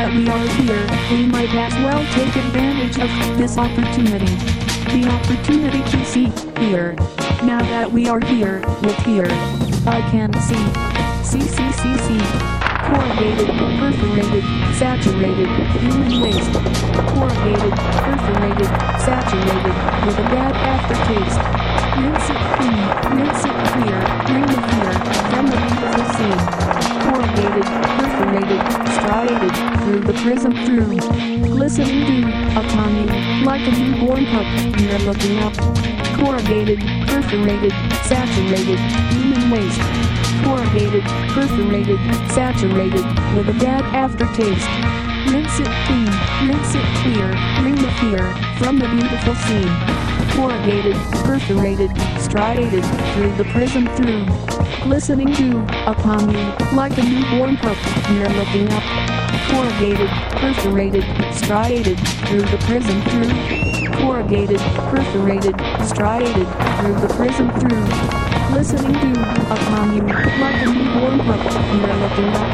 that we are here, we might as well take advantage of this opportunity. The opportunity to see, hear. Now that we are here, with here, I can see. See. Corrugated, perforated, saturated, human waste. Corrugated, perforated, saturated, with a bad aftertaste. Rinse it clean, rinse it clear, bring the fear, from the beautiful scene. Corrugated, perforated, striated, through the prism through. Glistening dew, upon you, like a newborn pup, you're looking up. Corrugated, perforated, saturated, human waste. Corrugated, perforated, saturated, with a bad aftertaste. Rinse it clean, rinse it clear, bring the fear, from the beautiful scene. Corrugated, perforated, striated, through the prism through. Glistening dew, upon you, like a newborn pup, you're looking up. Corrugated, perforated, striated, through the prism through. Corrugated, perforated, striated, through the prism through. Glistening dew, upon you, like a newborn pup, you're looking up.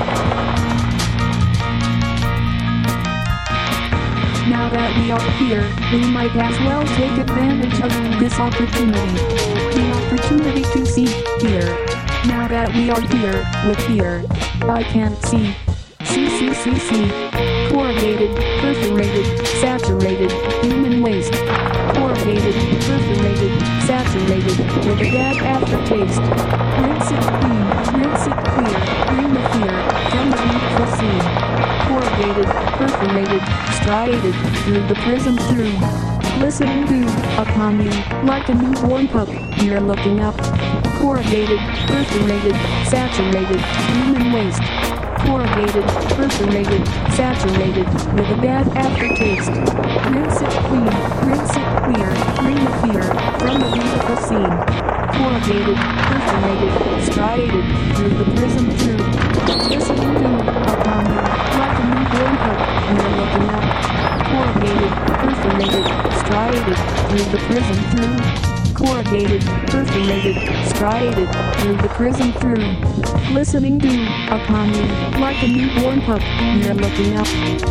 Now that we are here, we might as well take advantage of this opportunity. The opportunity to see, hear. Now that we are here, with here, I can't see. See. Corrugated, perforated, saturated, human waste. Corrugated, perforated, saturated, with a bad aftertaste. Rinse it clean, rinse it clear, bring the fear, from the beautiful scene. Corrugated, perforated, striated, through the prism through. Glistening dew, upon you, like a newborn pup, you're looking up. Corrugated, perforated, saturated, human waste. Corrugated, perforated, saturated, with a bad aftertaste. Rinse it clean, rinse it clear, bring the fear, from the beautiful scene. Corrugated, perforated, striated, through the prism through. Glistening dew, upon you, like a newborn pup, you're looking up. Corrugated, perforated, striated, through the prism through. Corrugated, perforated, striated, through the prism through. Glistening dew, upon you, like a newborn pup, you're looking up.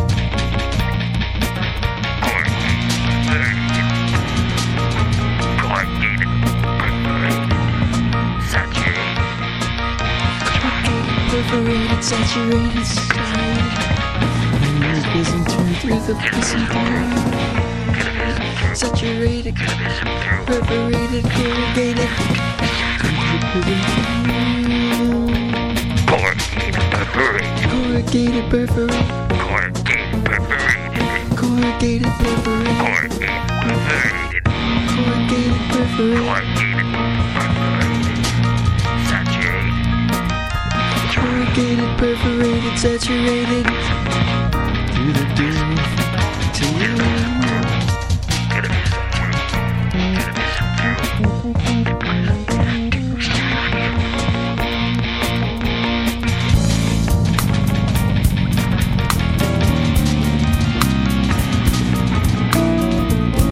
Corrugated, perforated, saturated, striated, prism through the prism through. Saturated, perforated, corrugated, corrugated, perforated, corrugated, perforated, corrugated, perforated, saturated, corrugated, perforated, saturated.